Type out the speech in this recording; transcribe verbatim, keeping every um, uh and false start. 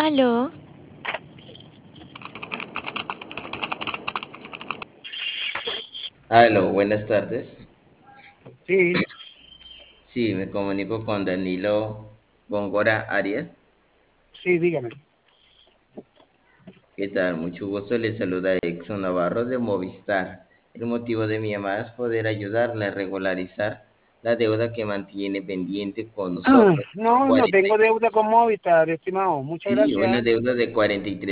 Aló, Aló, buenas tardes. Sí, Sí, me comunico con Danilo Góngora Arias. sí, dígame. ¿Qué tal? Mucho gusto. Le saluda Exxon Navarro de Movistar. El motivo de mi llamada es poder ayudarle a regularizar la deuda que mantiene pendiente con Ah, nosotros. no, no cuarenta tengo y- deuda con Movistar, estimado. Muchas sí, una gracias. deuda de cuarenta y tres